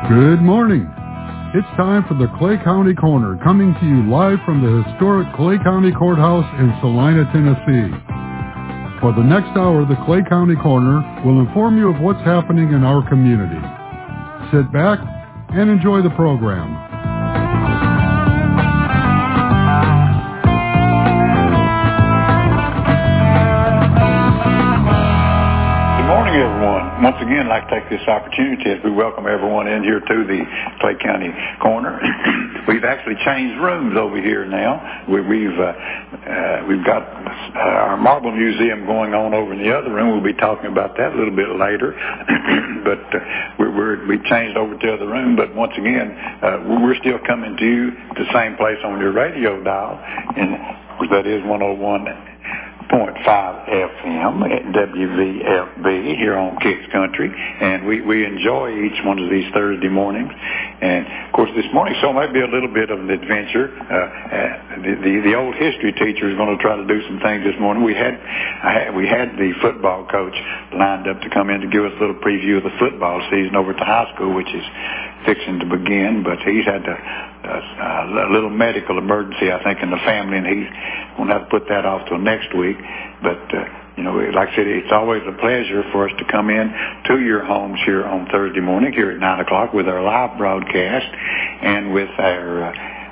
Good morning. It's time for the Clay County Corner, coming to you live from the historic Clay County Courthouse in Salina, Tennessee. For the next hour, the Clay County Corner will inform you of what's happening in our community. Sit back and enjoy the program. Good morning, everyone. Once again, I'd like to take this opportunity as we welcome everyone in here to the Clay County Corner. We've actually changed rooms over here now. We've got our Marble Museum going on over in the other room. We'll be talking about that a little bit later. But we've changed over to the other room. But once again, we're still coming to you the same place on your radio dial, and that is 101.5 FM at WVFB here on Kicks Country, and we enjoy each one of these Thursday mornings. And of course, this morning's show might be a little bit of an adventure. The old history teacher is going to try to do some things this morning. We had the football coach lined up to come in to give us a little preview of the football season over at the high school, which is fixing to begin, but he's had a little medical emergency, I think, in the family, and he's going to have to put that off till next week. But like I said, it's always a pleasure for us to come in to your homes here on Thursday morning here at 9 o'clock with our live broadcast and with our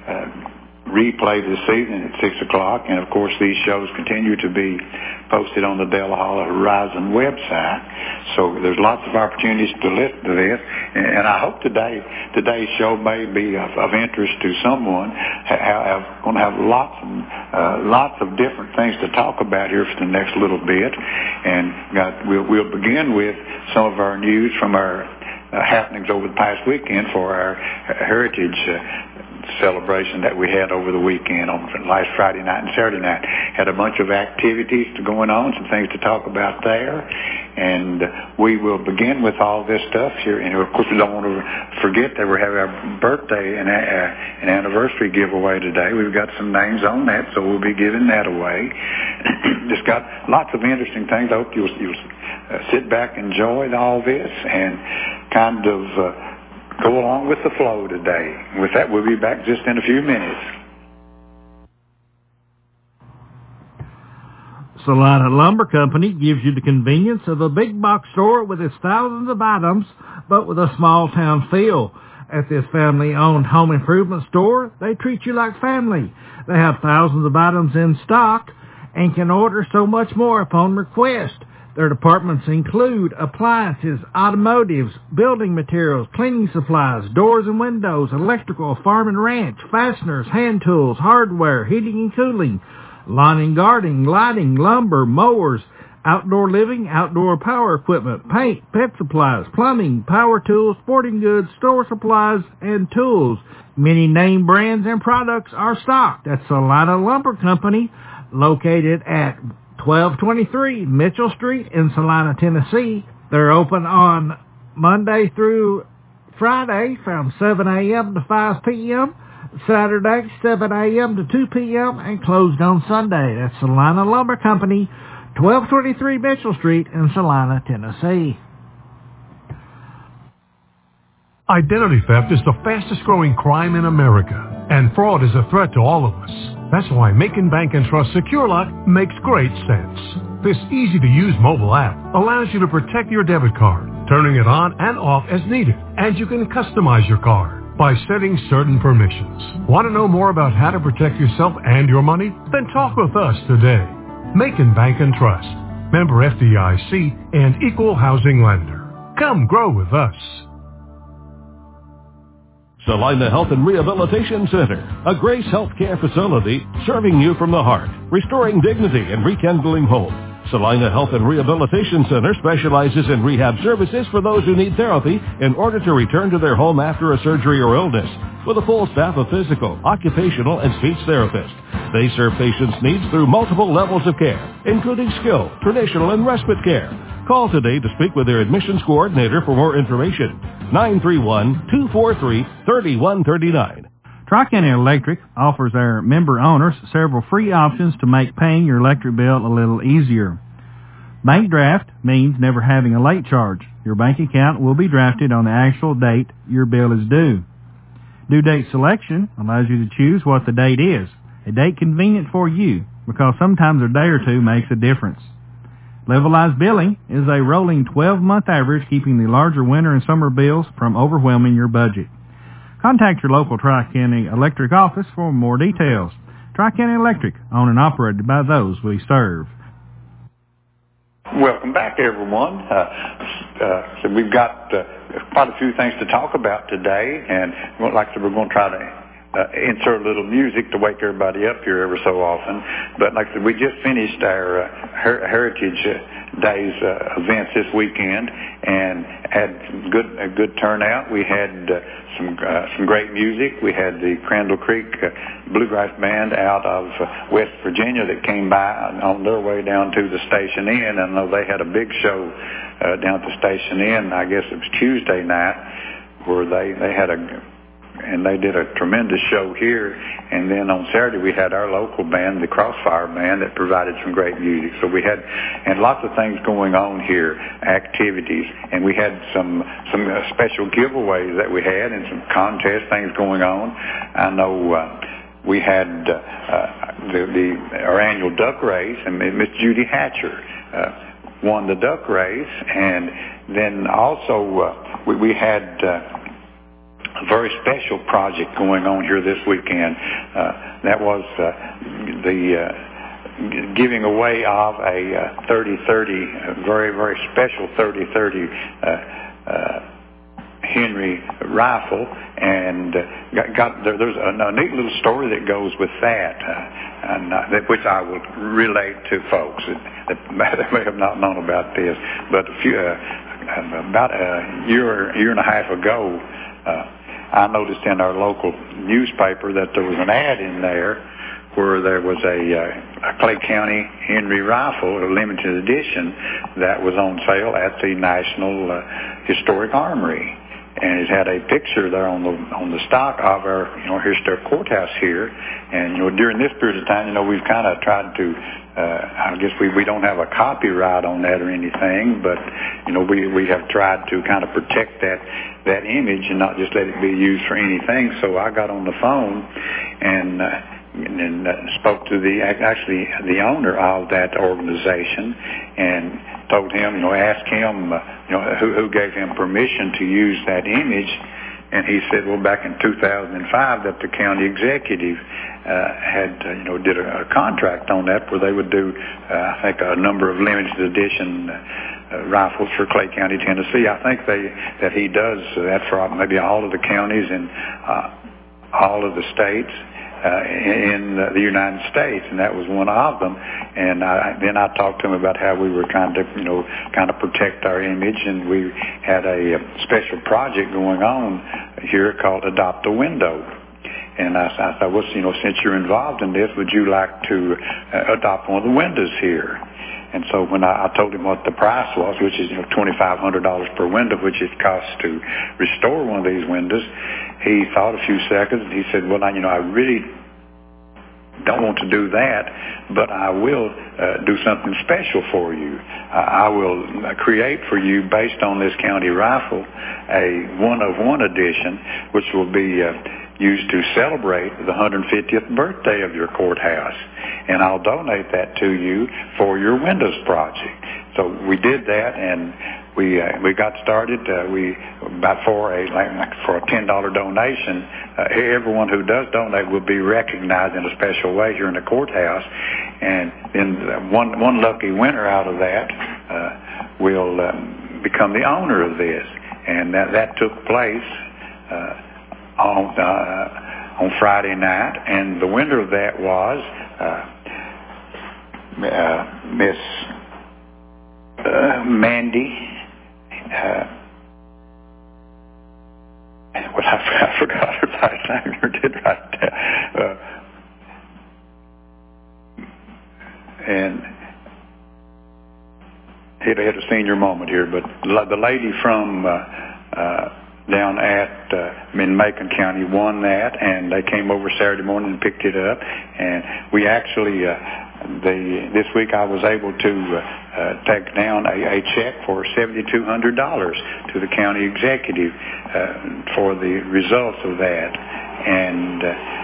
replay this evening at 6 o'clock. And of course, these shows continue to be posted on the Della Holla Horizon website. So there's lots of opportunities to listen to this. And I hope today's show may be of interest to someone. I'm going to have lots of different things to talk about here for the next little bit. And we'll begin with some of our news from our happenings over the past weekend for our Heritage celebration that we had over the weekend on last Friday night and Saturday night. Had a bunch of activities going on, some things to talk about there, and we will begin with all this stuff here. And of course, we don't want to forget that we're having our birthday and an anniversary giveaway today. We've got some names on that, so we'll be giving that away. Just got lots of interesting things. I hope you'll sit back, enjoy all this, and kind of go along with the flow today. With that, we'll be back just in a few minutes. Salina Lumber Company gives you the convenience of a big box store with its thousands of items, but with a small town feel. At this family-owned home improvement store, they treat you like family. They have thousands of items in stock and can order so much more upon request. Their departments include appliances, automotives, building materials, cleaning supplies, doors and windows, electrical, farm and ranch, fasteners, hand tools, hardware, heating and cooling, lawn and gardening, lighting, lumber, mowers, outdoor living, outdoor power equipment, paint, pet supplies, plumbing, power tools, sporting goods, store supplies, and tools. Many name brands and products are stocked at Salina Lumber Company, located at 1223 Mitchell Street in Salina, Tennessee. They're open on Monday through Friday from 7 a.m. to 5 p.m., Saturday 7 a.m. to 2 p.m., and closed on Sunday. That's Salina Lumber Company, 1223 Mitchell Street in Salina, Tennessee. Identity theft is the fastest growing crime in America, and fraud is a threat to all of us. That's why Macon Bank & Trust Secure Lock makes great sense. This easy-to-use mobile app allows you to protect your debit card, turning it on and off as needed, and you can customize your card by setting certain permissions. Want to know more about how to protect yourself and your money? Then talk with us today. Macon Bank & Trust, member FDIC, and equal housing lender. Come grow with us. Salina Health and Rehabilitation Center, a Grace Healthcare facility serving you from the heart, restoring dignity and rekindling hope. Salina Health and Rehabilitation Center specializes in rehab services for those who need therapy in order to return to their home after a surgery or illness, with a full staff of physical, occupational, and speech therapists. They serve patients' needs through multiple levels of care, including skilled, traditional, and respite care. Call today to speak with their admissions coordinator for more information. 931-243-3139. Tri-County Electric offers our member owners several free options to make paying your electric bill a little easier. Bank draft means never having a late charge. Your bank account will be drafted on the actual date your bill is due. Due date selection allows you to choose what the date is, a date convenient for you, because sometimes a day or two makes a difference. Levelized billing is a rolling 12-month average, keeping the larger winter and summer bills from overwhelming your budget. Contact your local Tri-County Electric office for more details. Tri-County Electric, owned and operated by those we serve. Welcome back, everyone. So we've got quite a few things to talk about today, and like I said, we're going to try to insert a little music to wake everybody up here every so often. But like I said, we just finished our Heritage Days events this weekend and had a good turnout. We had some great music. We had the Crandall Creek Bluegrass Band out of West Virginia that came by on their way down to the Station Inn. I know they had a big show down at the Station Inn. I guess it was Tuesday night, where they did a tremendous show here. And then on Saturday we had our local band, the Crossfire Band, that provided some great music. So we had lots of things going on here, activities, and we had some special giveaways that we had and some contest things going on. I know we had our annual duck race, and Miss Judy Hatcher won the duck race, and then also we had a very special project going on here this weekend. That was the giving away of a 30-30, very, very special 30-30 Henry rifle, and there's a neat little story that goes with that, which I will relate to folks that may have not known about this. But about a year and a half ago, I noticed in our local newspaper that there was an ad in there where there was a Clay County Henry rifle, a limited edition, that was on sale at the National Historic Armory. And it had a picture there on the stock of our historic courthouse here. And during this period of time, we've kind of tried to, I guess we don't have a copyright on that or anything, but we have tried to kind of protect that image and not just let it be used for anything. So I got on the phone and spoke to the owner of that organization and told him, asked him, who gave him permission to use that image. And he said, well, back in 2005, that the county executive had, did a contract on that where they would do, I think, a number of limited edition rifles for Clay County, Tennessee. I think that he does that for maybe all of the counties and all of the states in the United States, and that was one of them. And then I talked to him about how we were trying to, kind of protect our image, and we had a special project going on here called Adopt a Window. And I thought, well, since you're involved in this, would you like to adopt one of the windows here? And so when I told him what the price was, which is $2,500 per window, which it costs to restore one of these windows, he thought a few seconds and he said, well, I really don't want to do that, but I will do something special for you. I will create for you, based on this county rifle, a one-of-one edition, which will be used to celebrate the 150th birthday of your courthouse. And I'll donate that to you for your windows project. So we did that, and we got started. For a $10 donation, everyone who does donate will be recognized in a special way here in the courthouse. And then one lucky winner out of that will become the owner of this. And that took place on Friday night, and the winner of that was Miss Mandy. I forgot her last name. I did write it down. And it had a senior moment here, but the lady from down at in Macon County won that, and they came over Saturday morning and picked it up. And we actually this week I was able to take down a check for $7,200 to the county executive for the results of that. And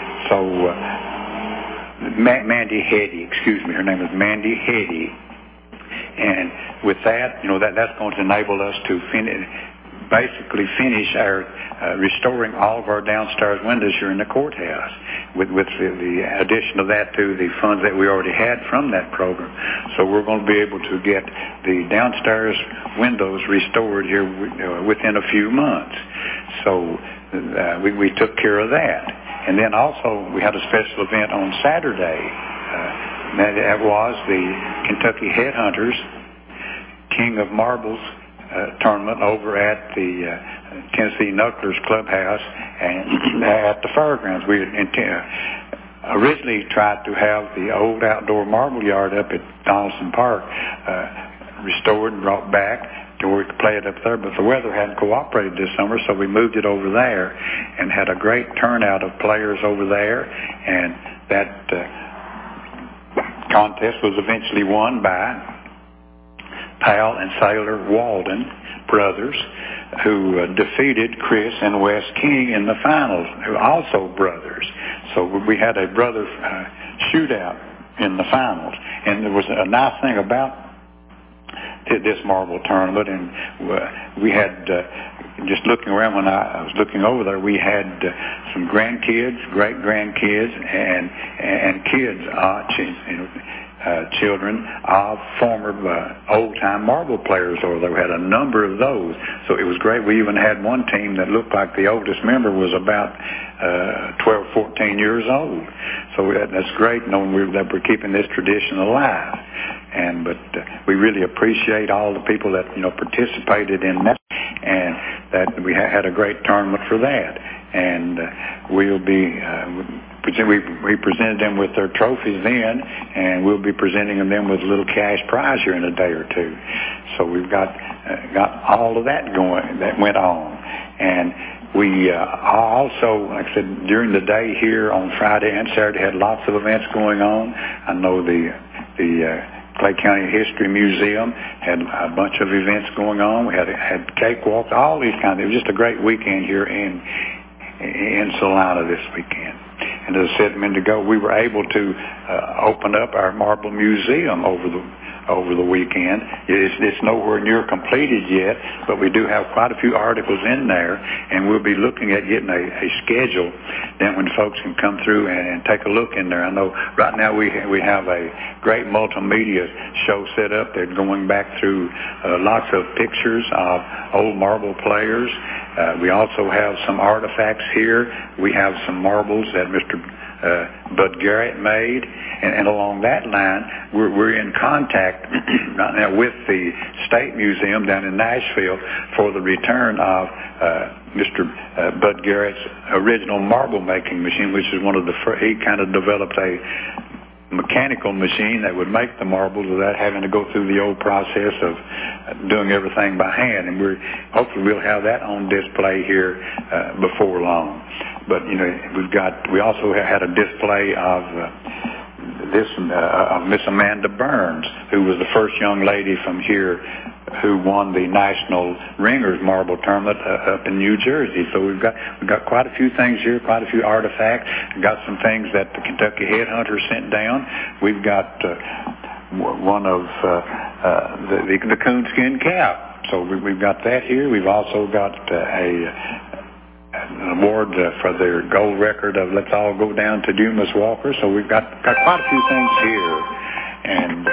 Mandy Heddy, excuse me, her name is Mandy Heddy. And with that, that's going to enable us to basically finish our restoring all of our downstairs windows here in the courthouse with the addition of that to the funds that we already had from that program. So we're going to be able to get the downstairs windows restored here within a few months. So we took care of that. And then also we had a special event on Saturday. That was the Kentucky Headhunters King of Marbles tournament over at the Tennessee Knucklers Clubhouse and at the fairgrounds. We originally tried to have the old outdoor marble yard up at Donaldson Park restored and brought back to where we could play it up there, but the weather hadn't cooperated this summer, so we moved it over there and had a great turnout of players over there. And that contest was eventually won by Powell and Sailor Walden brothers, who defeated Chris and Wes King in the finals, who are also brothers. So we had a brother shootout in the finals. And there was a nice thing about this marble tournament, and we had, just looking around when I was looking over there, we had some grandkids, great-grandkids, and kids, children of former old-time marble players over there. We had a number of those, so it was great. We even had one team that looked like the oldest member was about 12, 14 years old. So that's great knowing that we're keeping this tradition alive. But we really appreciate all the people that participated in that, and that we had a great tournament for that. And we'll be we presented them with their trophies then, and we'll be presenting them with a little cash prize here in a day or two. So we've got all of that went on. And we also, like I said, during the day here on Friday and Saturday had lots of events going on. I know the Clay County History Museum had a bunch of events going on. We had cakewalks, all these kinds. It was just a great weekend here in Salina this weekend. And as I said a minute ago, we were able to open up our marble museum over the weekend. It's nowhere near completed yet, but we do have quite a few articles in there, and we'll be looking at getting a schedule then when folks can come through and take a look in there. I know right now we have a great multimedia show set up. They're going back through lots of pictures of old marble players. We also have some artifacts here. We have some marbles that Mr. Bud Garrett made, and along that line, we're in contact right now with the State Museum down in Nashville for the return of Mr. Bud Garrett's original marble making machine, which is one of the first. He kind of developed a mechanical machine that would make the marbles without having to go through the old process of doing everything by hand. And hopefully we'll have that on display here before long. But we also had a display of Miss Amanda Burns, who was the first young lady from here who won the National Ringers Marble Tournament up in New Jersey. So we've got quite a few things here, quite a few artifacts. We've got some things that the Kentucky Headhunters sent down. We've got one of the coonskin cap. So we've got that here. We've also got an award for their gold record of Let's All Go Down to Dumas Walker. So we've got quite a few things here. And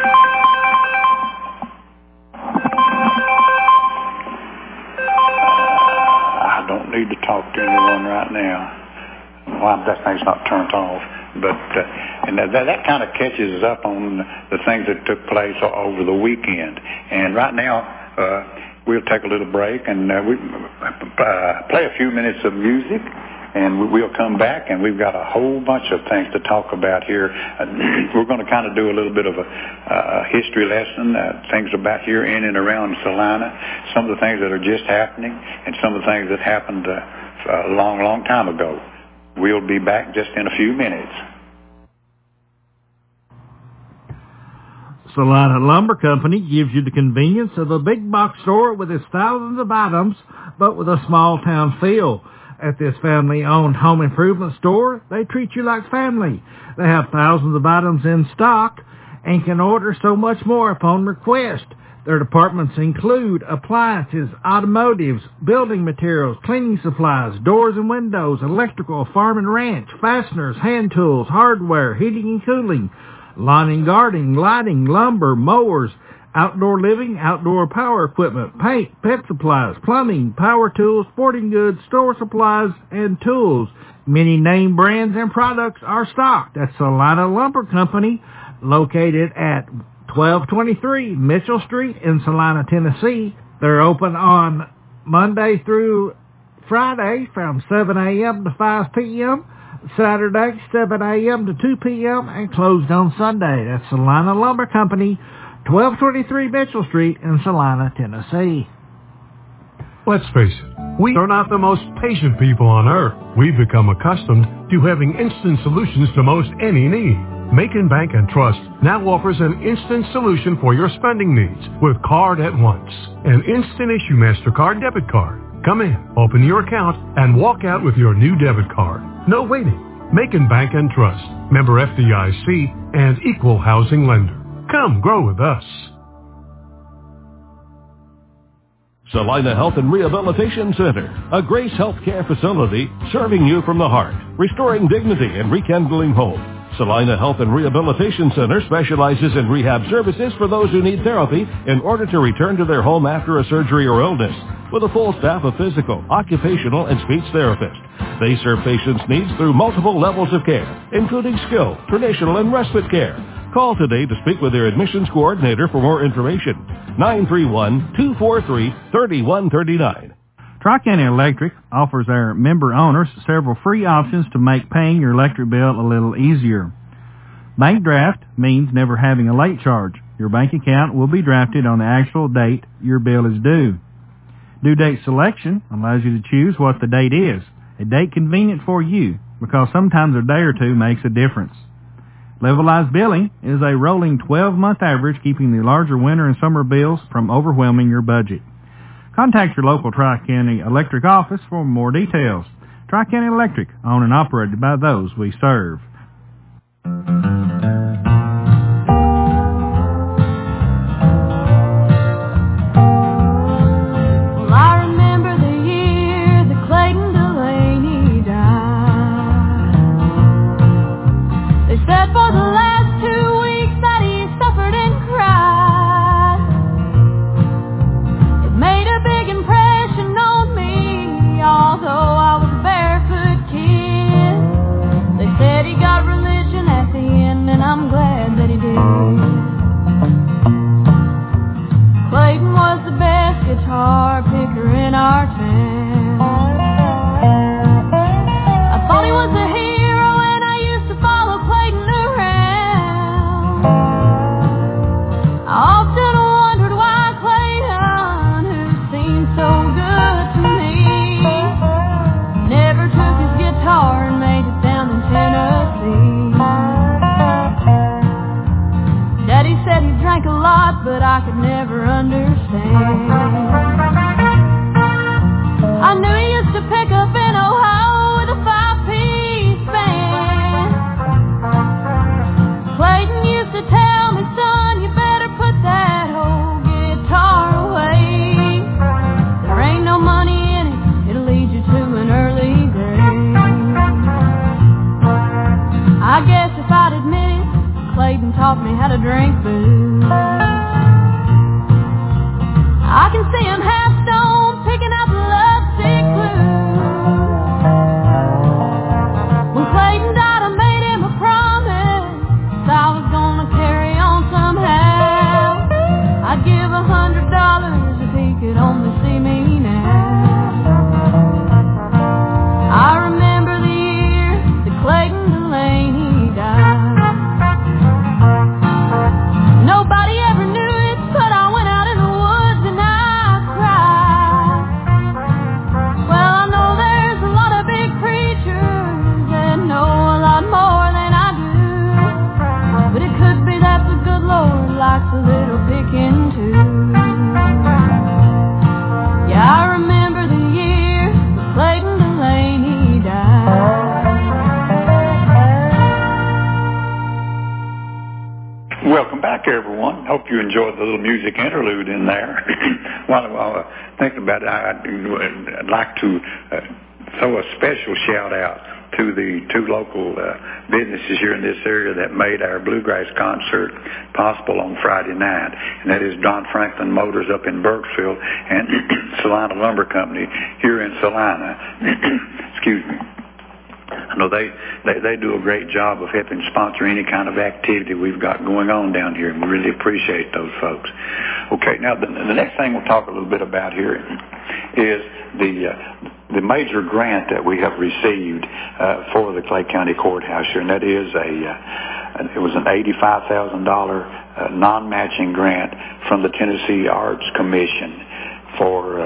I don't need to talk to anyone right now. Well, that thing's not turned off. But and that kind of catches us up on the things that took place over the weekend. And right now, we'll take a little break and we play a few minutes of music, and we'll come back, and we've got a whole bunch of things to talk about here. We're going to kind of do a little bit of a history lesson, things about here in and around Salina, some of the things that are just happening, and some of the things that happened a long, long time ago. We'll be back just in a few minutes. Salina Lumber Company gives you the convenience of a big box store with its thousands of items, but with a small town feel. At this family-owned home improvement store, they treat you like family. They have thousands of items in stock and can order so much more upon request. Their departments include appliances, automotives, building materials, cleaning supplies, doors and windows, electrical, farm and ranch, fasteners, hand tools, hardware, heating and cooling, lawn and gardening, lighting, lumber, mowers, outdoor living, outdoor power equipment, paint, pet supplies, plumbing, power tools, sporting goods, store supplies, and tools. Many name brands and products are stocked at Salina Lumber Company, located at 1223 Mitchell Street in Salina, Tennessee. They're open on Monday through Friday from 7 a.m. to 5 p.m., Saturday 7 a.m. to 2 p.m., and closed on Sunday. That's Salina Lumber Company, 1223 Mitchell Street in Salina, Tennessee. Let's face it, we are not the most patient people on earth. We've become accustomed to having instant solutions to most any need. Macon Bank and Trust now offers an instant solution for your spending needs with Card at Once, an instant issue MasterCard debit card. Come in, open your account, and walk out with your new debit card. No waiting. Macon Bank and Trust, member FDIC, and equal housing lender. Come grow with us. Salina Health and Rehabilitation Center, a Grace Healthcare facility serving you from the heart, restoring dignity and rekindling hope. Salina Health and Rehabilitation Center specializes in rehab services for those who need therapy in order to return to their home after a surgery or illness, with a full staff of physical, occupational, and speech therapists. They serve patients' needs through multiple levels of care, including skilled, traditional, and respite care. Call today to speak with their admissions coordinator for more information. 931-243-3139. Tri-County Electric offers our member owners several free options to make paying your electric bill a little easier. Bank draft means never having a late charge. Your bank account will be drafted on the actual date your bill is due. Due date selection allows you to choose what the date is, a date convenient for you, because sometimes a day or two makes a difference. Levelized billing is a rolling 12-month average, keeping the larger winter and summer bills from overwhelming your budget. Contact your local Tri-County Electric office for more details. Tri-County Electric, owned and operated by those we serve. Well, I remember the year that Clayton Delaney died. They said for the last 2 weeks that he suffered and cried. It made a big impression on me, although I was a barefoot kid. They said he got religion at the end, and I'm glad that he did. Clayton was the best guitar picker in our town. I thought he was a hero, and I used to follow Clayton around. I often wondered why Clayton, who seemed so good to me, never took his guitar and made it down to Tennessee. Daddy said he drank a lot, but I could never understand. I knew he used to pick up in Ohio with a 5-piece band. Clayton used to tell me, son, you better put that old guitar away. There ain't no money in it, it'll lead you to an early grave. I guess if I'd admit it, Clayton taught me how to drink booze. I can see him half stoned, picking out the lovesick blues. When Clayton died, I made him a promise I was gonna carry on somehow. I'd give $100 if he could only see me now. I remember the year that Clayton Delaney died. Nobody ever knew it, but I went out in the woods and I cried. Welcome back, everyone. Hope you enjoyed the little music interlude in there. While I was thinking about it, I'd like to throw a special shout-out to the two local businesses here in this area that made our Bluegrass concert possible on Friday night, and that is Don Franklin Motors up in Burkesville and Salina Lumber Company here in Salina. Excuse me. I know they do a great job of helping sponsor any kind of activity we've got going on down here, and we really appreciate those folks. Okay, now the next thing we'll talk a little bit about here is the major grant that we have received for the Clay County Courthouse here, and that is it was an $85,000 non-matching grant from the Tennessee Arts Commission for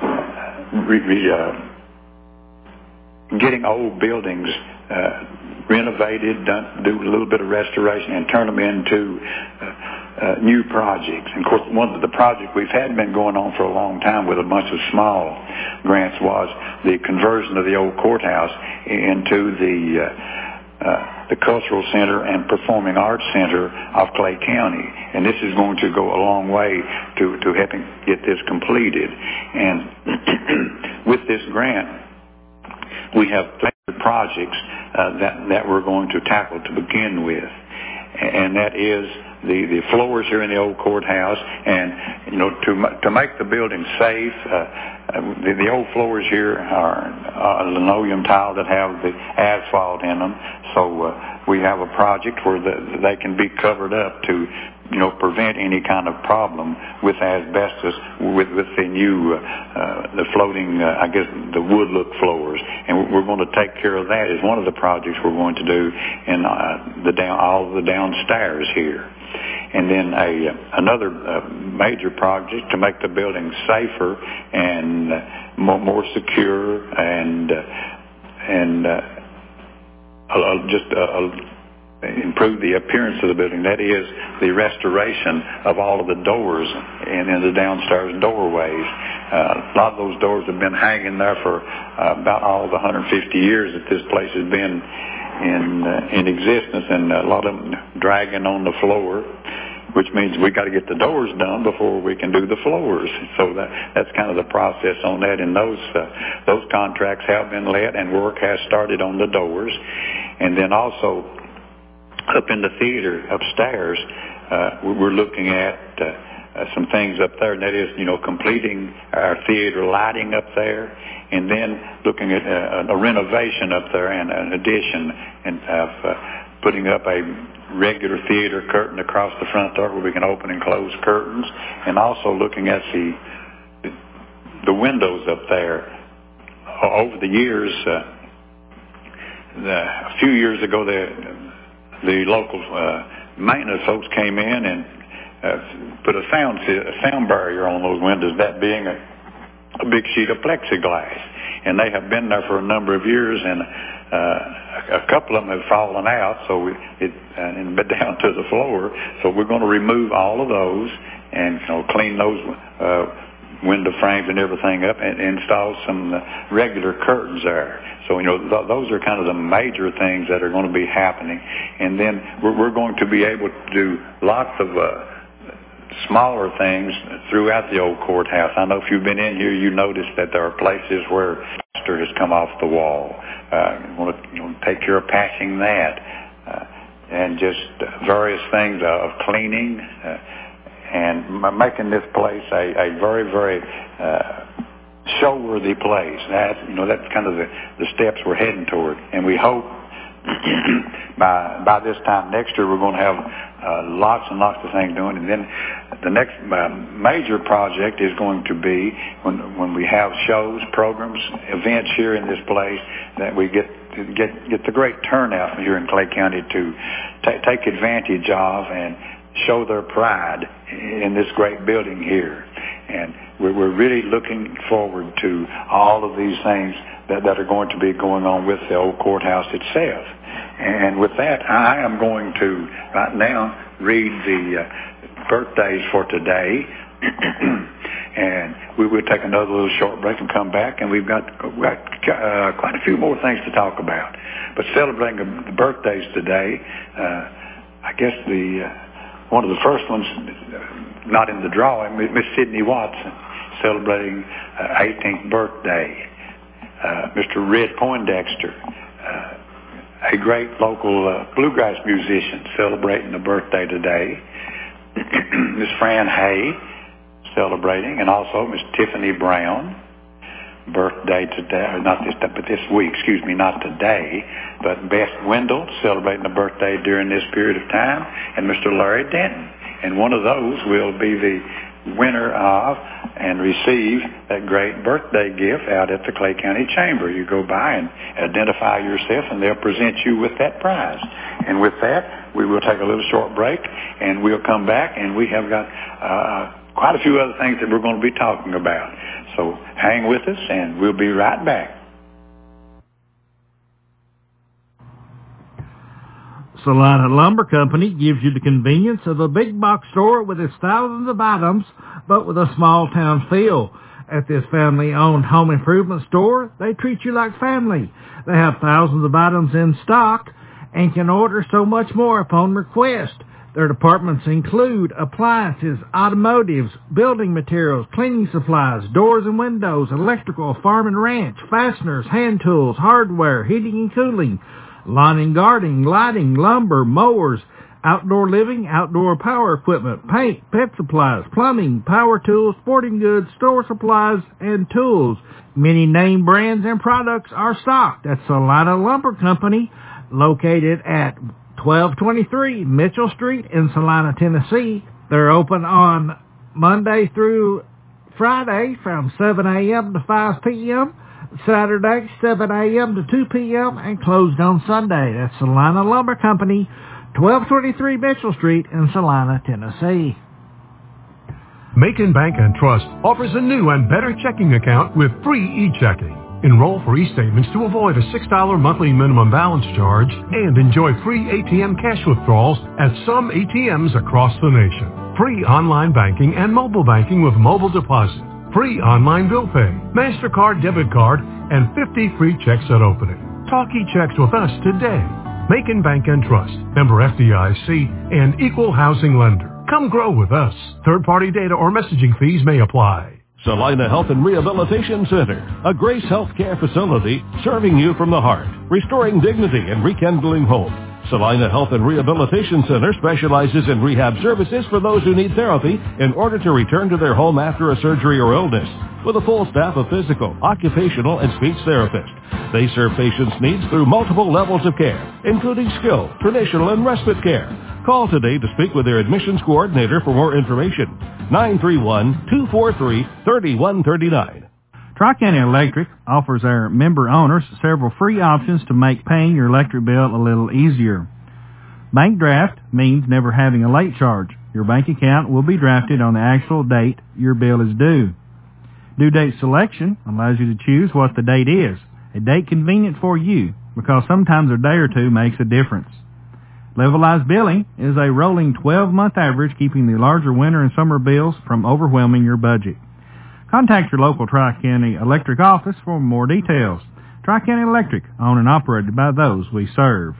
getting old buildings renovated, do a little bit of restoration, and turn them into new projects. And of course, one of the projects we've had been going on for a long time with a bunch of small grants was the conversion of the old courthouse into the Cultural Center and Performing Arts Center of Clay County. And this is going to go a long way to helping get this completed. And with this grant, we have 3 projects that we're going to tackle to begin with, and that is the floors here in the old courthouse, and to make the building safe. The old floors here are linoleum tile that have the asphalt in them, so we have a project where they can be covered up to prevent any kind of problem with asbestos with the new the floating the wood look floors, and we're going to take care of that as one of the projects we're going to do in all of the downstairs here. And then another major project to make the building safer and more secure and improve the appearance of the building. That is the restoration of all of the doors and in the downstairs doorways. A lot of those doors have been hanging there for about all the 150 years that this place has been in existence, and a lot of them dragging on the floor, which means we got to get the doors done before we can do the floors. So that's kind of the process on that, and those contracts have been let, and work has started on the doors. And then also up in the theater upstairs, we're looking at some things up there, and that is, completing our theater lighting up there, and then looking at a renovation up there and an addition, and putting up a regular theater curtain across the front door where we can open and close curtains, and also looking at the windows up there. Over the years, a few years ago, the local maintenance folks came in and put a sound barrier on those windows, that being a big sheet of plexiglass. And they have been there for a number of years, and a couple of them have fallen out, and been down to the floor. So we're going to remove all of those and clean those window frames and everything up, and install some regular curtains there. So those are kind of the major things that are going to be happening. And then we're going to be able to do lots of smaller things throughout the old courthouse. I know if you've been in here, you notice that there are places where plaster has come off the wall. We want to take care of patching that, and just various things of cleaning and making this place a very, very show-worthy place. That's kind of the steps we're heading toward, and we hope by this time next year we're going to have lots and lots of things doing. And then the next major project is going to be when we have shows, programs, events here in this place, that we get the great turnout here in Clay County to take advantage of and show their pride in this great building here. And we're really looking forward to all of these things that are going to be going on with the old courthouse itself. And with that, I am going to right now read the birthdays for today. And we will take another little short break and come back, and we've got quite a few more things to talk about. But celebrating the birthdays today, I guess the one of the first ones, not in the drawing, Miss Sydney Watson, celebrating 18th birthday. Mr. Red Poindexter, a great local bluegrass musician, celebrating a birthday today. Miss Fran Hay, celebrating, and also Miss Tiffany Brown, birthday today, or not this week, not today, but Beth Wendell, celebrating a birthday during this period of time, and Mr. Larry Denton. And one of those will be the winner of and receive that great birthday gift out at the Clay County Chamber. You go by and identify yourself, and they'll present you with that prize. And with that, we will take a little short break, and we'll come back, and we have got quite a few other things that we're going to be talking about. So hang with us, and we'll be right back. Salina Lumber Company gives you the convenience of a big box store with its thousands of items, but with a small town feel. At this family-owned home improvement store, they treat you like family. They have thousands of items in stock and can order so much more upon request. Their departments include appliances, automotives, building materials, cleaning supplies, doors and windows, electrical, farm and ranch, fasteners, hand tools, hardware, heating and cooling, lawn and gardening, lighting, lumber, mowers, outdoor living, outdoor power equipment, paint, pet supplies, plumbing, power tools, sporting goods, store supplies, and tools. Many name brands and products are stocked at Salina Lumber Company, located at 1223 Mitchell Street in Salina, Tennessee. They're open on Monday through Friday from 7 a.m. to 5 p.m., Saturday, 7 a.m. to 2 p.m., and closed on Sunday. That's Salina Lumber Company, 1223 Mitchell Street in Salina, Tennessee. Macon Bank and Trust offers a new and better checking account with free e-checking. Enroll for e-statements to avoid a $6 monthly minimum balance charge and enjoy free ATM cash withdrawals at some ATMs across the nation. Free online banking and mobile banking with mobile deposit. Free online bill pay, MasterCard, debit card, and 50 free checks at opening. Talk e-checks with us today. Macon Bank and Trust, member FDIC, and equal housing lender. Come grow with us. Third-party data or messaging fees may apply. Salina Health and Rehabilitation Center, a Grace Healthcare facility serving you from the heart, restoring dignity and rekindling hope. Salina Health and Rehabilitation Center specializes in rehab services for those who need therapy in order to return to their home after a surgery or illness. With a full staff of physical, occupational, and speech therapists, they serve patients' needs through multiple levels of care, including skilled, traditional, and respite care. Call today to speak with their admissions coordinator for more information. 931-243-3139. Tri-County Electric offers our member owners several free options to make paying your electric bill a little easier. Bank draft means never having a late charge. Your bank account will be drafted on the actual date your bill is due. Due date selection allows you to choose what the date is, a date convenient for you, because sometimes a day or two makes a difference. Levelized billing is a rolling 12-month average, keeping the larger winter and summer bills from overwhelming your budget. Contact your local Tri-County Electric office for more details. Tri-County Electric, owned and operated by those we serve.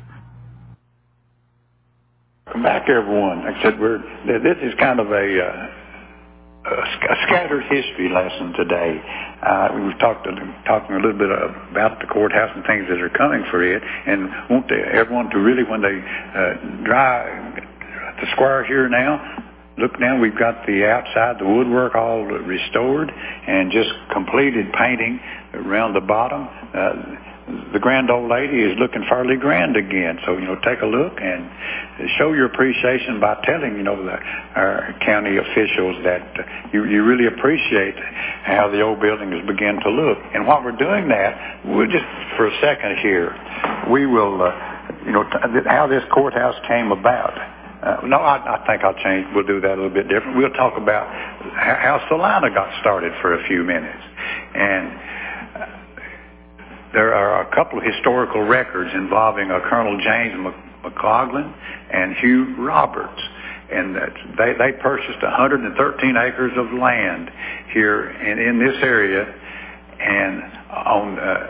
Welcome back, everyone. Like I said, this is kind of a scattered history lesson today. We were talking a little bit about the courthouse and things that are coming for it, and want everyone to really, when they drive the square here now, look now, we've got the outside, the woodwork all restored and just completed painting around the bottom. The grand old lady is looking fairly grand again. So, take a look and show your appreciation by telling, our county officials that you really appreciate how the old building has begun to look. And while we're doing that, we'll just for a second here, we will, how this courthouse came about. I think we'll do that a little bit different. We'll talk about how Salina got started for a few minutes. And there are a couple of historical records involving Colonel James McLaughlin and Hugh Roberts. And they purchased 113 acres of land here in this area, and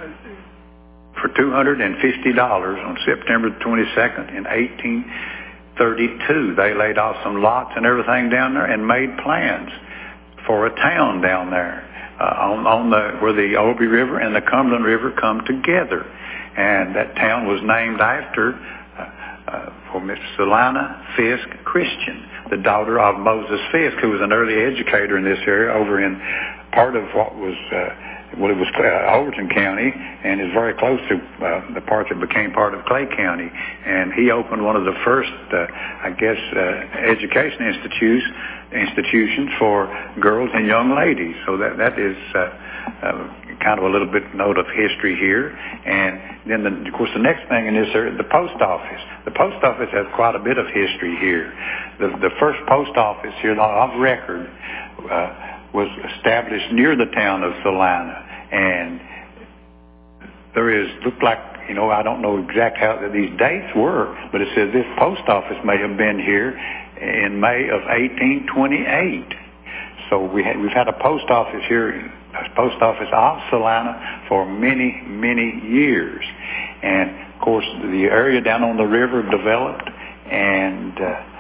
for $250 on September 22nd in 1832. They laid off some lots and everything down there and made plans for a town down there where the Obey River and the Cumberland River come together. And that town was named after for Miss Celina Fisk Christian, the daughter of Moses Fisk, who was an early educator in this area over in part of what was Overton County, and is very close to the part that became part of Clay County. And he opened one of the first, education institutions for girls and young ladies. So that is kind of a little bit note of history here. And then, of course, the next thing in this area, the post office. The post office has quite a bit of history here. The first post office here of record was established near the town of Celina. And looked like, I don't know exactly how these dates were, but it says this post office may have been here in May of 1828. So we've had a post office here, a post office of Celina for many, many years. And, of course, the area down on the river developed, and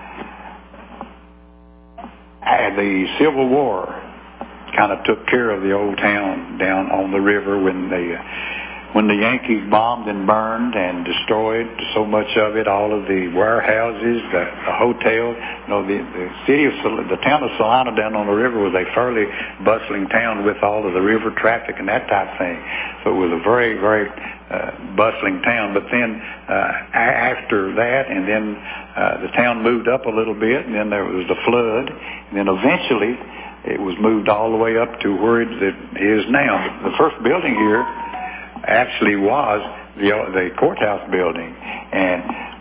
the Civil War kind of took care of the old town down on the river when the Yankees bombed and burned and destroyed so much of it, all of the warehouses, the hotels. The town of Celina down on the river was a fairly bustling town with all of the river traffic and that type of thing. So it was a very, very bustling town. But then after that, and then the town moved up a little bit, and then there was the flood, and then eventually it was moved all the way up to where it is now. The first building here actually was the courthouse building, and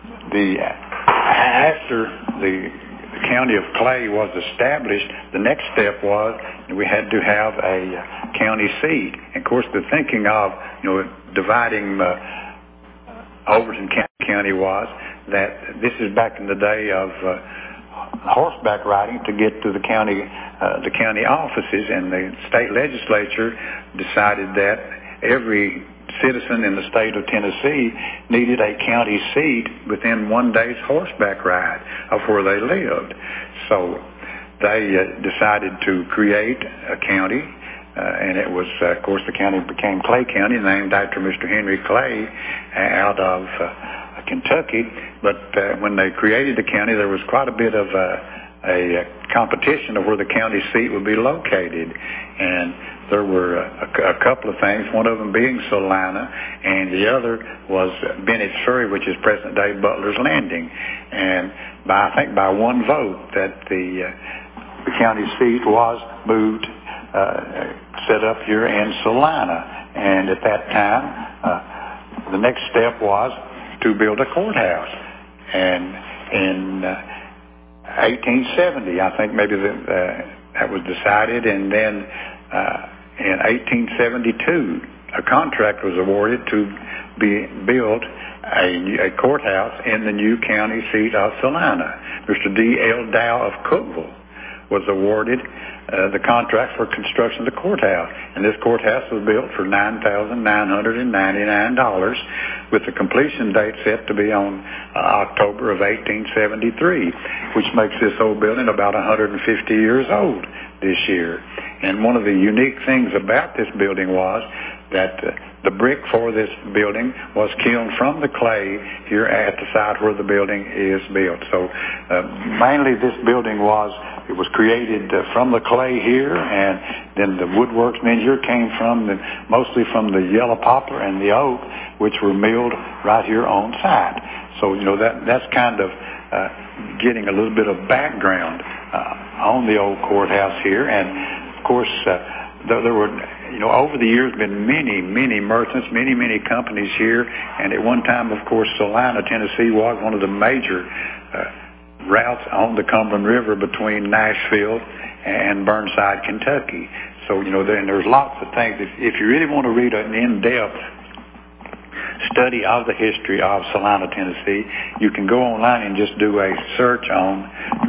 after the county of Clay was established, the next step was we had to have a county seat. And of course, the thinking of dividing Overton County was that this is back in the day of horseback riding to get to the county offices, and the state legislature decided that every citizen in the state of Tennessee needed a county seat within one day's horseback ride of where they lived. So they decided to create a county, and it was, of course, the county became Clay County, named after Mr. Henry Clay out of Kentucky. But when they created the county, there was quite a bit of a competition of where the county seat would be located, and there were a couple of things, one of them being Celina, and the other was Bennett's Ferry, which is present-day Butler's Landing. And I think by one vote that the county seat was moved, set up here in Celina. And at that time, the next step was to build a courthouse. And in 1870, I think maybe that was decided, and then in 1872, a contract was awarded to build a courthouse in the new county seat of Celina. Mr. D.L. Dow of Cookeville was awarded the contract for construction of the courthouse, and this courthouse was built for $9,999, with the completion date set to be on October of 1873, which makes this old building about 150 years old this year. And one of the unique things about this building was that the brick for this building was kilned from the clay here at the site where the building is built. So mainly this building was created from the clay here, and then the woodworksmen here came mostly from the yellow poplar and the oak, which were milled right here on site. So that's kind of getting a little bit of background on the old courthouse here. And of course, there were, over the years been many, many merchants, many, many companies here. And at one time, of course, Celina, Tennessee was one of the major routes on the Cumberland River between Nashville and Burnside, Kentucky. So, there's lots of things. If you really want to read an in-depth study of the history of Celina, Tennessee, you can go online and just do a search on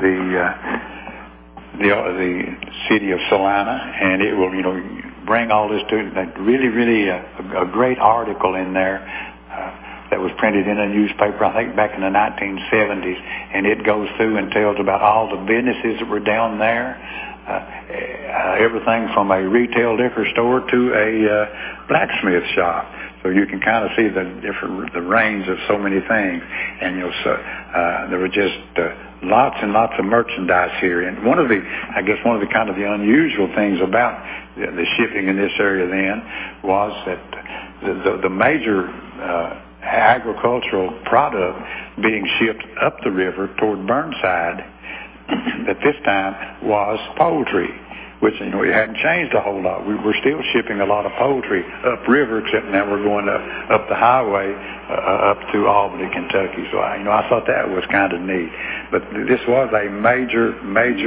the city of Celina, and it will, bring all this to really, really a great article in there that was printed in a newspaper, I think back in the 1970s, and it goes through and tells about all the businesses that were down there, everything from a retail liquor store to a blacksmith shop. So you can kind of see the range of so many things, and there were just lots and lots of merchandise here. And one of the kind of the unusual things about the shipping in this area then was that the major agricultural product being shipped up the river toward Burnside at this time was poultry, which it hadn't changed a whole lot. We were still shipping a lot of poultry upriver, except now we're going up the highway up to Albany, Kentucky. So I thought that was kind of neat. But this was a major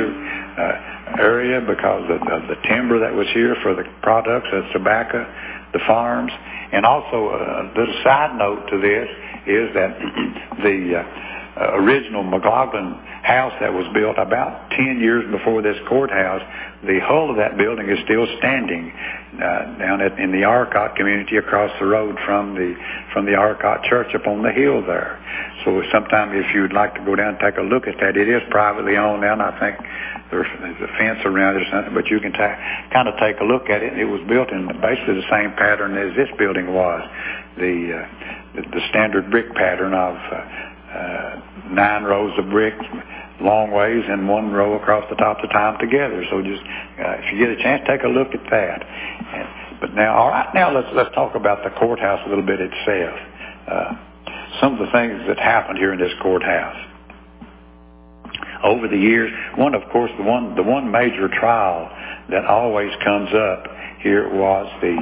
area because of the timber that was here for the products, the tobacco, the farms. And also a little side note to this is that the original McLaughlin house that was built about 10 years before this courthouse, the hull of that building is still standing down in the Arcot community across the road from the Arcot Church up on the hill there. So sometime if you'd like to go down and take a look at that, it is privately owned now, and I think there's a fence around it or something, but you can kind of take a look at it. It was built in basically the same pattern as this building was, the standard brick pattern of 9 rows of bricks, long ways, and 1 row across the top to tie them together. So just if you get a chance, take a look at that. But now, all right, now let's talk about the courthouse a little bit itself. Some of the things that happened here in this courthouse over the years. The one major trial that always comes up here was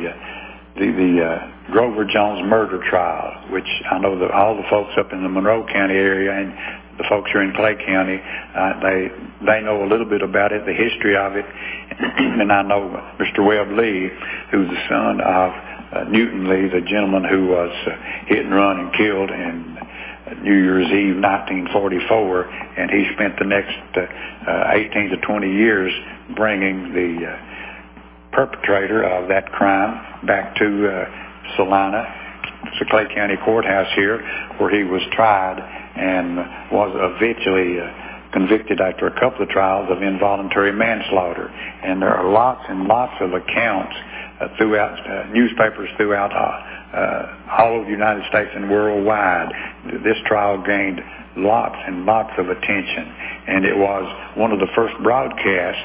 the Grover Jones murder trial, which I know that all the folks up in the Monroe County area and the folks here in Clay County, they know a little bit about it, the history of it. And I know Mr. Webb Lee, who's the son of Newton Lee, the gentleman who was hit and run and killed in New Year's Eve 1944, and he spent the next 18 to 20 years bringing the perpetrator of that crime back to Salina. It's the Clay County Courthouse here, where he was tried and was eventually convicted after a couple of trials of involuntary manslaughter. And there are lots and lots of accounts throughout newspapers throughout all of the United States and worldwide. This trial gained lots and lots of attention, and it was one of the first broadcasts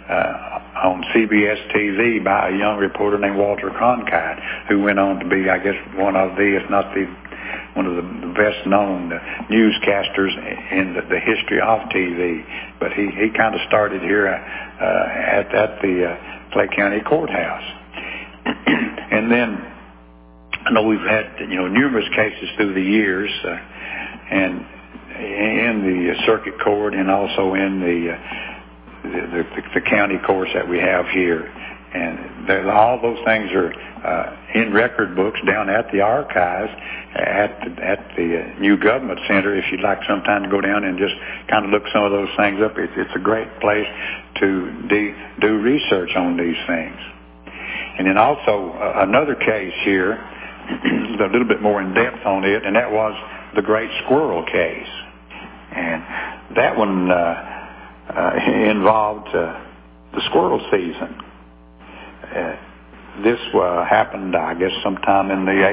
on CBS TV by a young reporter named Walter Cronkite, who went on to be, I guess, one of the, if not one of the best-known newscasters in the history of TV. But he kind of started here at the Clay County Courthouse. And then I know we've had numerous cases through the years, and in the circuit court and also in the county courts that we have here. And all those things are in record books down at the archives at the new government center. If you'd like sometime to go down and just kind of look some of those things up, it's a great place to do research on these things. And then also another case here, a little bit more in depth on it, and that was the Great Squirrel case. And that one involved the squirrel season. This happened, I guess, sometime in the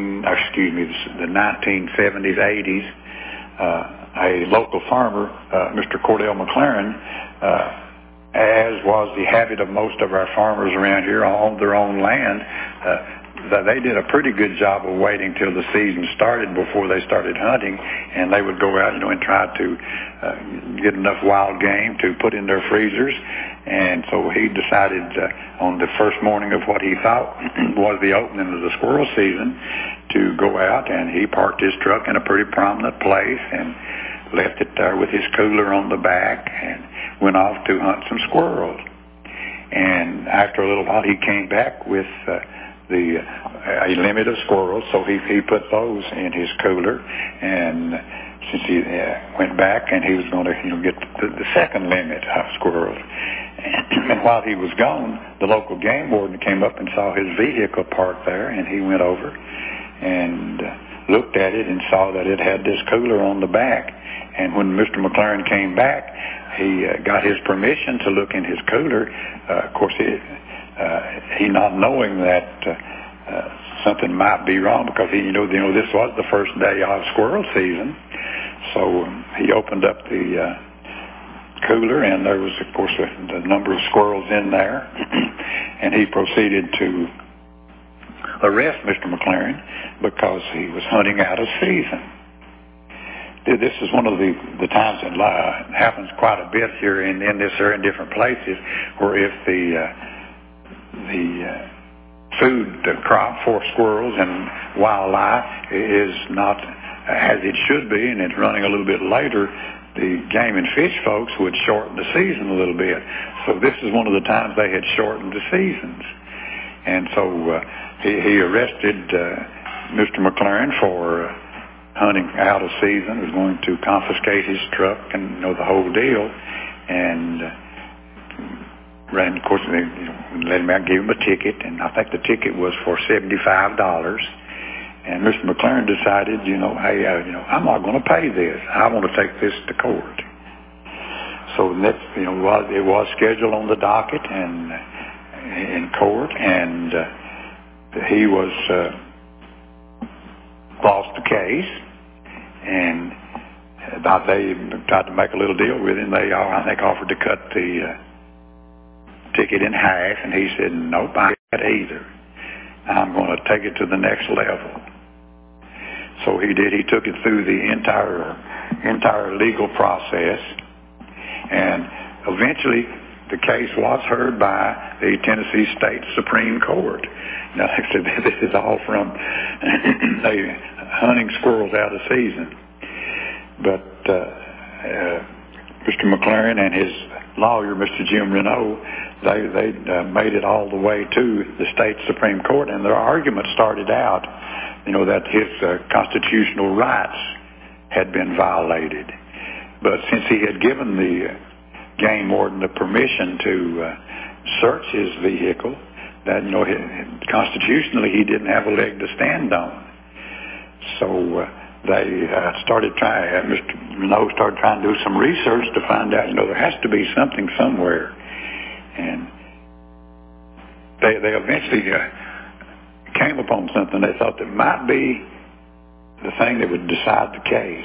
1970s, 80s. A local farmer, Mr. Cordell McLaren, as was the habit of most of our farmers around here on their own land, they did a pretty good job of waiting till the season started before they started hunting, and they would go out, and try to get enough wild game to put in their freezers. And so he decided on the first morning of what he thought was the opening of the squirrel season to go out, and he parked his truck in a pretty prominent place and left it there with his cooler on the back and went off to hunt some squirrels. And after a little while, he came back with a limit of squirrels, so he put those in his cooler. And since he went back, and he was going to get the second limit of squirrels. And while he was gone, the local game warden came up and saw his vehicle parked there, and he went over and looked at it and saw that it had this cooler on the back. And when Mr. McLaren came back, he got his permission to look in his cooler. Of course, he not knowing that something might be wrong, because he, this was the first day of squirrel season. So he opened up the cooler, and there was, of course, a number of squirrels in there, and he proceeded to arrest Mr. McLaren because he was hunting out of season. This is one of the times that happens quite a bit here in this area, in different places, where if the food crop for squirrels and wildlife is not as it should be, and it's running a little bit later, the game and fish folks would shorten the season a little bit. So this is one of the times they had shortened the seasons. And so he arrested Mr. McLaren for hunting out of season, was going to confiscate his truck and the whole deal. And of course, they let him out, gave him a ticket, and I think the ticket was for $75. And Mr. McLaren decided, hey, I'm not going to pay this. I want to take this to court. So next, it was scheduled on the docket and in court, and he was lost the case, and they tried to make a little deal with him. They, I think, offered to cut the ticket in half, and he said, nope, I can't either. I'm going to take it to the next level. So he did. He took it through the entire legal process, and eventually the case was heard by the Tennessee State Supreme Court. Now, like I said, this is all from hunting squirrels out of season. But Mr. McLaren and his lawyer, Mr. Jim Renault, they made it all the way to the state Supreme Court, and their argument started out, that his constitutional rights had been violated. But since he had given the game warden the permission to search his vehicle, that constitutionally he didn't have a leg to stand on. So they started trying. Mr. Renault started trying to do some research to find out, there has to be something somewhere, and they eventually came upon something they thought that might be the thing that would decide the case.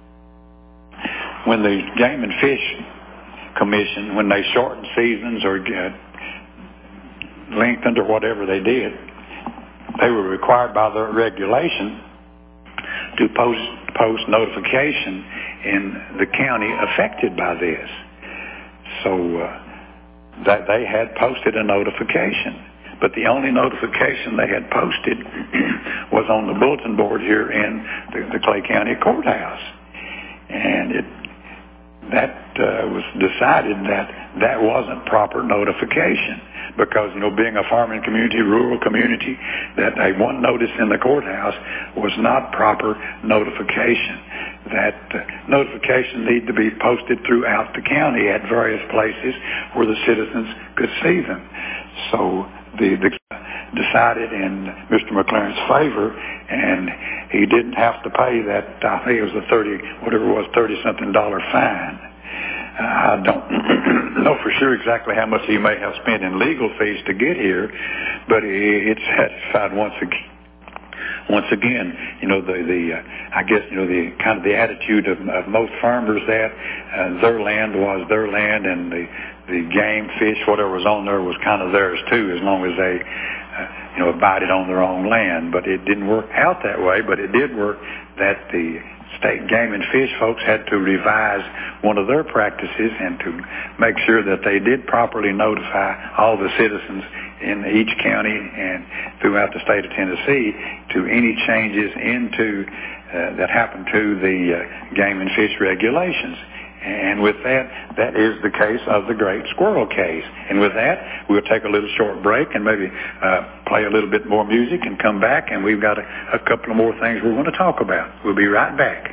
When the Game and Fish Commission, when they shortened seasons or lengthened or whatever they did, they were required by their regulation to post notification in the county affected by this. So that they had posted a notification. But the only notification they had posted was on the bulletin board here in the Clay County Courthouse. And that was decided that wasn't proper notification, because, being a farming community, rural community, that a one notice in the courthouse was not proper notification. That notification needed to be posted throughout the county at various places where the citizens could see them. So the decided in Mr. McLaren's favor, and he didn't have to pay that, I think it was a $30-something fine. I don't know for sure exactly how much he may have spent in legal fees to get here, but it's satisfied once again, I guess, the kind of the attitude of most farmers that their land was their land, and the game, fish, whatever was on there was kind of theirs too, as long as they, abided on their own land. But it didn't work out that way, but it did work that the state game and fish folks had to revise one of their practices and to make sure that they did properly notify all the citizens in each county and throughout the state of Tennessee to any changes into that happened to the game and fish regulations. And with that is the case of the Great Squirrel case. And with that, we'll take a little short break and maybe play a little bit more music and come back, and we've got a couple of more things we're going to talk about. We'll be right back.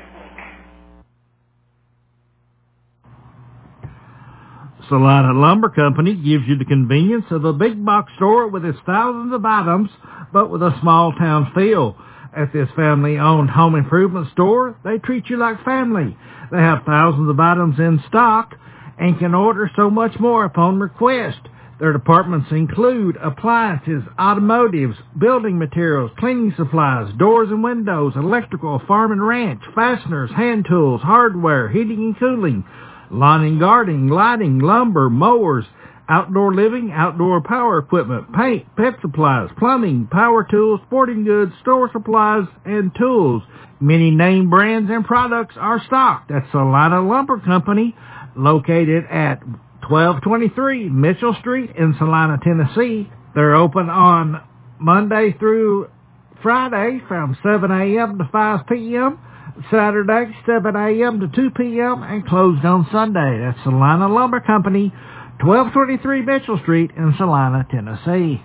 Salina Lumber Company gives you the convenience of a big box store with its thousands of items, but with a small town feel. At this family-owned home improvement store, they treat you like family. They have thousands of items in stock and can order so much more upon request. Their departments include appliances, automotives, building materials, cleaning supplies, doors and windows, electrical, farm and ranch, fasteners, hand tools, hardware, heating and cooling, lawn and gardening, lighting, lumber, mowers, outdoor living, outdoor power equipment, paint, pet supplies, plumbing, power tools, sporting goods, store supplies, and tools. Many name brands and products are stocked at Salina Lumber Company, located at 1223 Mitchell Street in Salina, Tennessee. They're open on Monday through Friday from 7 a.m. to 5 p.m., Saturday 7 a.m. to 2 p.m., and closed on Sunday. That's Salina Lumber Company, 1223 Mitchell Street in Salina, Tennessee.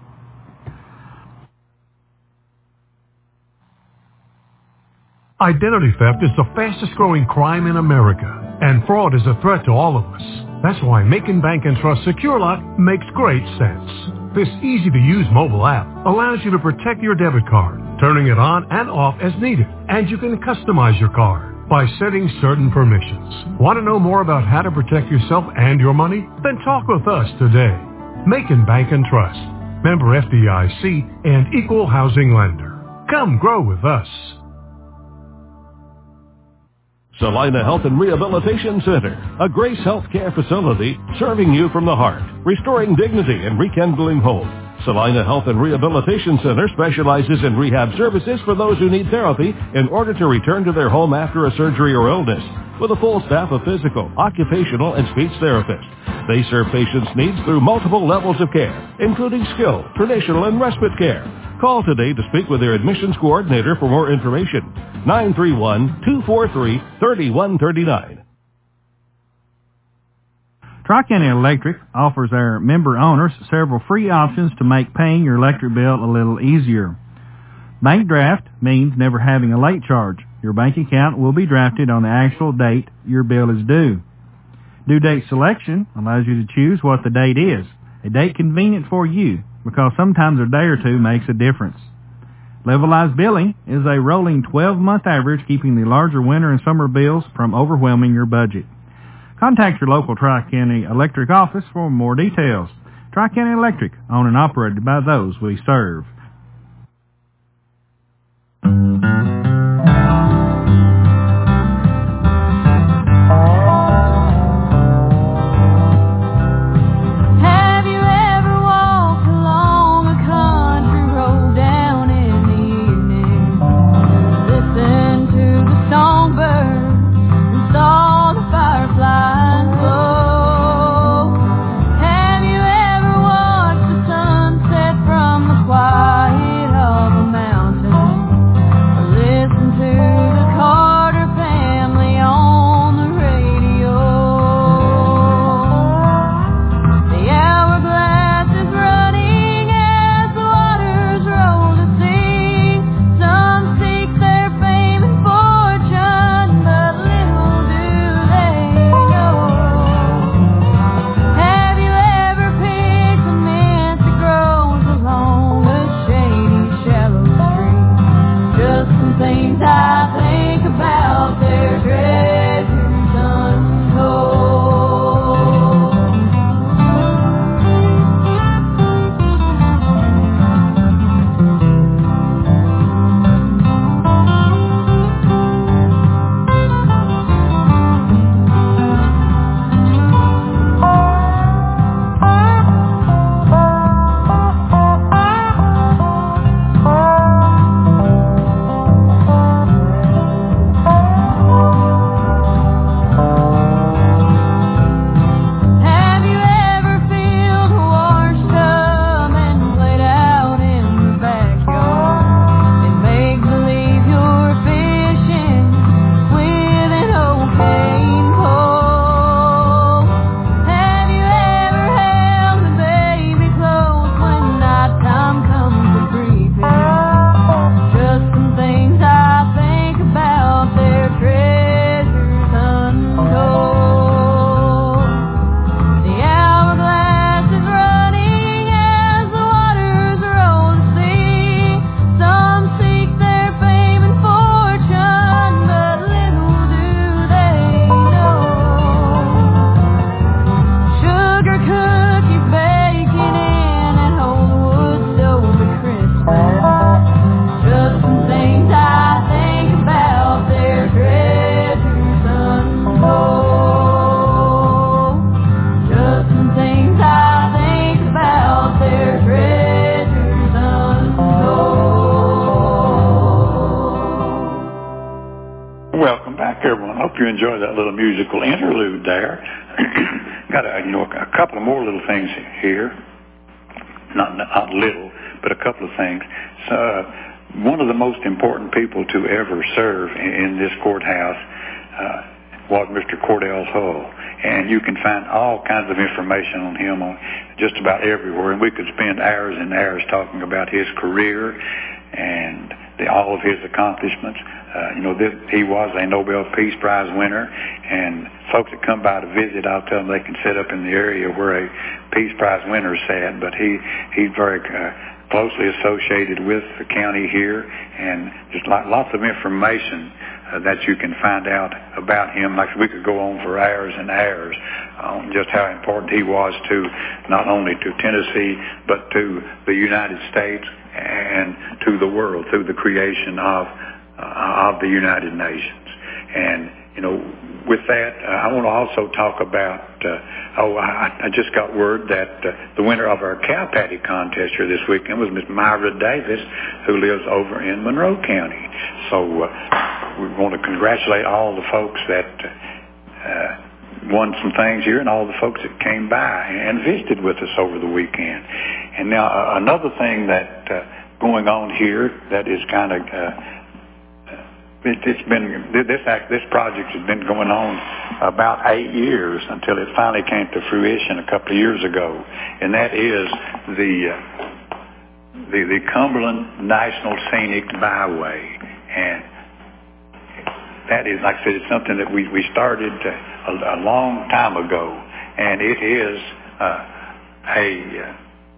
Identity theft is the fastest growing crime in America, and fraud is a threat to all of us. That's why Macon Bank & Trust SecureLock makes great sense. This easy-to-use mobile app allows you to protect your debit card, turning it on and off as needed, and you can customize your card by setting certain permissions. Want to know more about how to protect yourself and your money? Then talk with us today. Macon Bank & Trust, member FDIC and equal housing lender. Come grow with us. Salina Health and Rehabilitation Center, a Grace Healthcare facility serving you from the heart, restoring dignity and rekindling hope. Salina Health and Rehabilitation Center specializes in rehab services for those who need therapy in order to return to their home after a surgery or illness, with a full staff of physical, occupational, and speech therapists. They serve patients' needs through multiple levels of care, including skilled, traditional, and respite care. Call today to speak with their admissions coordinator for more information. 931-243-3139. Tri-County Electric offers our member owners several free options to make paying your electric bill a little easier. Bank draft means never having a late charge. Your bank account will be drafted on the actual date your bill is due. Due date selection allows you to choose what the date is, a date convenient for you, because sometimes a day or two makes a difference. Levelized billing is a rolling 12-month average, keeping the larger winter and summer bills from overwhelming your budget. Contact your local Tri-County Electric office for more details. Tri-County Electric, owned and operated by those we serve. enjoy that little musical interlude there. Got a couple of more little things here. Not little, but a couple of things. So, one of the most important people to ever serve in this courthouse was Mr. Cordell Hull. And you can find all kinds of information on him on just about everywhere. And we could spend hours and hours talking about his career and all of his accomplishments. He was a Nobel Peace Prize winner, and folks that come by to visit, I'll tell them they can sit up in the area where a Peace Prize winner sat, but he's very closely associated with the county here, and just lots of information that you can find out about him. Like we could go on for hours and hours on just how important he was to not only to Tennessee, but to the United States and to the world through the creation of the United Nations. And with that, I want to also talk about, I just got word that the winner of our cow patty contest here this weekend was Miss Myra Davis, who lives over in Monroe County. So we want to congratulate all the folks that won some things here and all the folks that came by and visited with us over the weekend. And now another thing that going on here that is kind of this project has been going on about 8 years until it finally came to fruition a couple of years ago, and that is the Cumberland National Scenic Byway. And that is, like I said, it's something that we started a long time ago, and it is a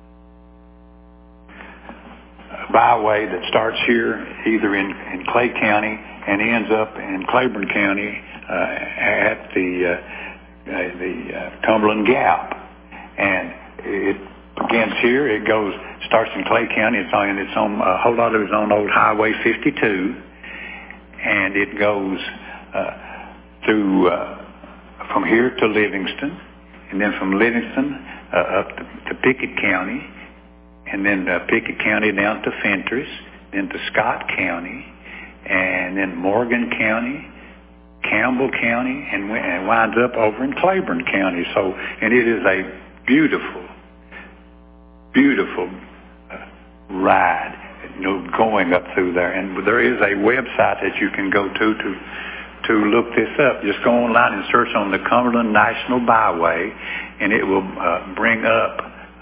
byway that starts here either in Clay County and ends up in Claiborne County at the Cumberland Gap. And it begins here. It starts in Clay County. It's on a whole lot of it's on old Highway 52, and it goes through from here to Livingston, and then from Livingston up to Pickett County, and then Pickett County down to Fentress, then to Scott County, and then Morgan County, Campbell County, and winds up over in Claiborne County. So, and it is a beautiful, beautiful ride, going up through there. And there is a website that you can go to look this up. Just go online and search on the Cumberland National Byway, and it will bring up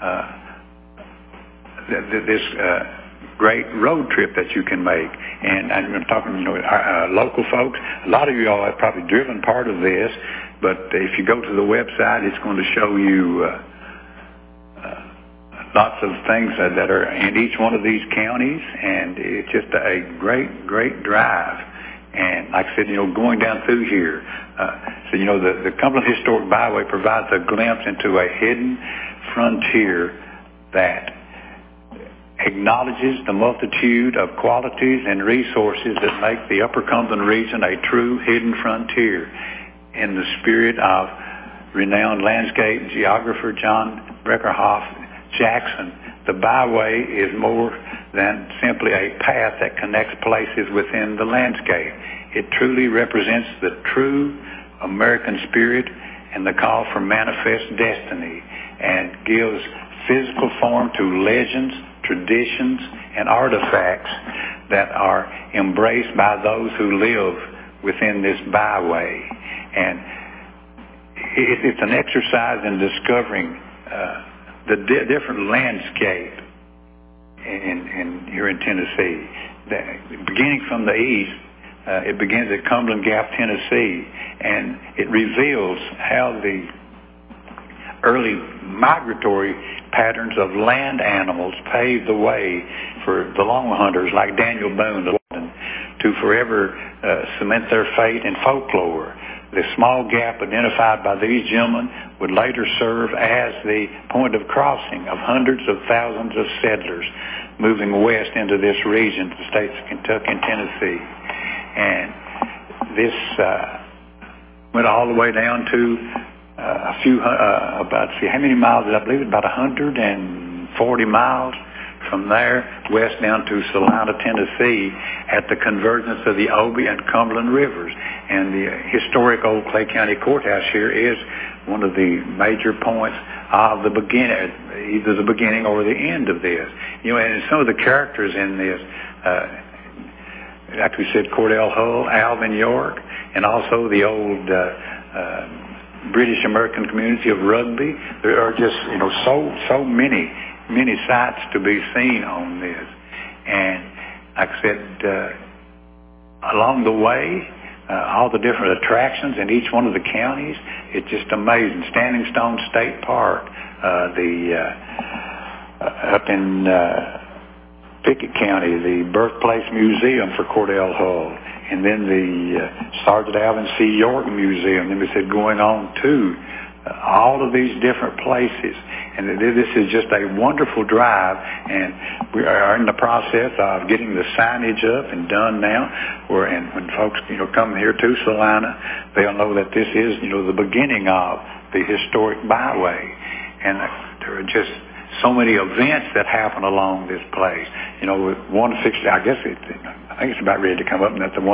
this great road trip that you can make. And I'm talking to local folks. A lot of you all have probably driven part of this, but if you go to the website, it's going to show you lots of things that are in each one of these counties, and it's just a great, great drive. And like I said, going down through here, the Cumberland Historic Byway provides a glimpse into a hidden frontier that acknowledges the multitude of qualities and resources that make the Upper Cumberland region a true hidden frontier. In the spirit of renowned landscape geographer John Breckerhoff Jackson, the byway is more than simply a path that connects places within the landscape. It truly represents the true American spirit and the call for manifest destiny, and gives physical form to legends, traditions, and artifacts that are embraced by those who live within this byway. And it's an exercise in discovering the different landscape here in Tennessee. Beginning from the east, it begins at Cumberland Gap, Tennessee, and it reveals how the early migratory patterns of land animals paved the way for the long hunters like Daniel Boone to forever cement their fate in folklore. The small gap identified by these gentlemen would later serve as the point of crossing of hundreds of thousands of settlers moving west into this region, the states of Kentucky and Tennessee. And this went all the way down to how many miles? I believe it's about 140 miles from there west down to Salina, Tennessee, at the convergence of the Obie and Cumberland Rivers. And the historic old Clay County Courthouse here is one of the major points of the beginning, either the beginning or the end of this. You know, and some of the characters in this, like we said, Cordell Hull, Alvin York, and also the old British American community of Rugby. There are just, you know, so many sights to be seen on this. And like I said, along the way, all the different attractions in each one of the counties, it's just amazing. Standing Stone State Park, up in Pickett County, the Birthplace Museum for Cordell Hull, and then the Sergeant Alvin C. York Museum. Then we said going on to all of these different places. And this is just a wonderful drive, and we are in the process of getting the signage up and done now. And when folks, you know, come here to Salina, they'll know that this is, you know, the beginning of the historic byway. And there are just so many events that happen along this place. You know, 160, I think it's about ready to come up, and that's the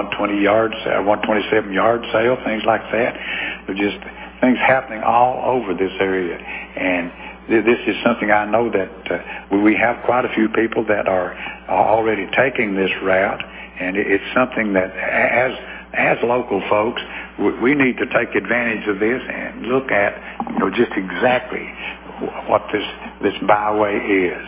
127 yard sale, things like that. They're just things happening all over this area. And this is something I know that we have quite a few people that are already taking this route, and it's something that as local folks, we need to take advantage of this and look at, you know, just exactly what this byway is.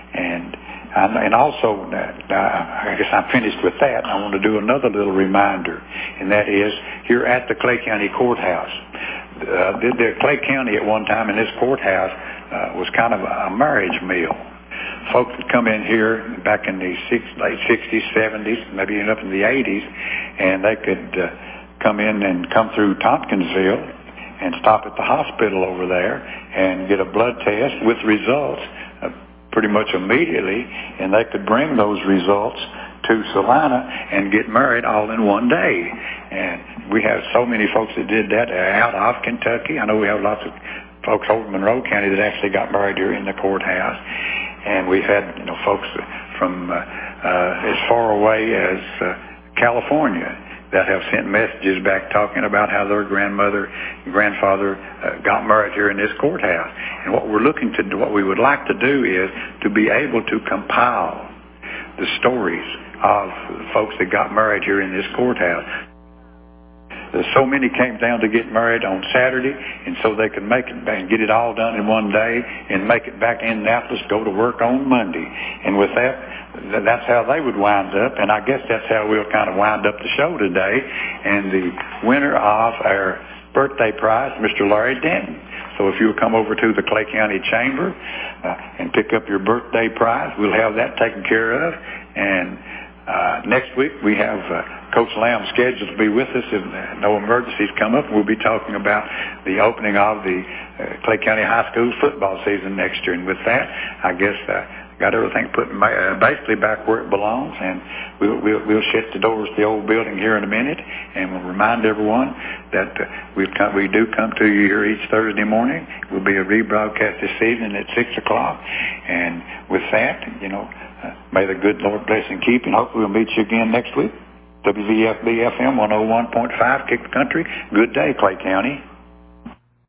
And also, I guess I'm finished with that. I want to do another little reminder, and that is here at the Clay County Courthouse. The Clay County at one time in this courthouse was kind of a marriage meal. Folks would come in here back in the late 60s, 70s, maybe even up in the 80s, and they could come in and come through Tompkinsville and stop at the hospital over there and get a blood test with results pretty much immediately, and they could bring those results to Salina and get married all in one day. And we have so many folks that did that out of Kentucky. I know we have lots of folks over in Monroe County that actually got married here in the courthouse. And we've had, you know, folks from as far away as California that have sent messages back talking about how their grandmother and grandfather got married here in this courthouse. And what we would like to do is to be able to compile the stories of the folks that got married here in this courthouse. So many came down to get married on Saturday, and so they could make it and get it all done in one day and make it back to Indianapolis, go to work on Monday. And with that's how they would wind up, and I guess that's how we'll kind of wind up the show today. And the winner of our birthday prize, Mr. Larry Denton. So if you'll come over to the Clay County Chamber and pick up your birthday prize, we'll have that taken care of. And next week we have Coach Lamb scheduled to be with us if no emergencies come up. We'll be talking about the opening of the Clay County High School football season next year. And with that, I guess got everything put basically back where it belongs, and we'll shut the doors to the old building here in a minute, and we'll remind everyone that we do come to you here each Thursday morning. We'll be a rebroadcast this evening at 6 o'clock, and with that, you know, may the good Lord bless and keep, and hopefully we'll meet you again next week. WVFB FM 101.5, Kick the Country. Good day, Clay County.